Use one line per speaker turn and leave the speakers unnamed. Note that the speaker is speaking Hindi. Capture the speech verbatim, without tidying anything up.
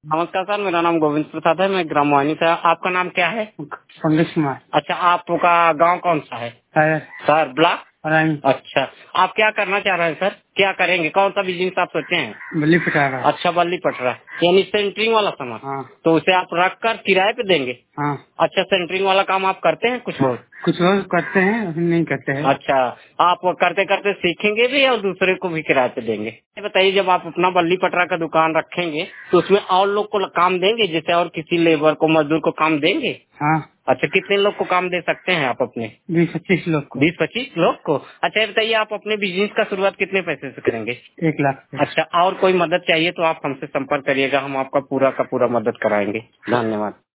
नमस्कार सर, मेरा नाम गोविंद प्रसाद है, मैं ग्राम वानी से। आपका नाम क्या है?
संदेश कुमार।
अच्छा, आपका गांव कौन सा है?
Sir
sir block.
रानी
अच्छा, आप क्या करना चाह रहे हैं सर? क्या करेंगे? कौन सा बिजनेस आप सोचे हैं?
बल्ली पटा रहा।
अच्छा, बल्ली पटरा, यानी सेंटरिंग वाला सामान।
हाँ
तो उसे आप रख कर किराए पे देंगे?
हाँ।
अच्छा, सेंटरिंग वाला काम आप करते हैं कुछ बहुत?
कुछ लोग करते हैं, कुछ नहीं करते हैं।
अच्छा, आप करते करते सीखेंगे भी और दूसरे को भी किराए पे देंगे? ये बताइए, जब आप अपना बल्ली पटरा का दुकान रखेंगे तो उसमें और लोग को काम देंगे, जैसे और किसी लेबर को, मजदूर को काम देंगे?
हाँ,
अच्छा, कितने लोग को काम दे सकते हैं आप अपने?
बीस पच्चीस लोग को।
बीस पच्चीस लोग को। अच्छा, ये बताइए, आप अपने बिजनेस का शुरुआत कितने पैसे से करेंगे?
एक लाख से।
अच्छा, और कोई मदद चाहिए तो आप हमसे संपर्क करिएगा, हम आपका पूरा का पूरा मदद कराएंगे। धन्यवाद।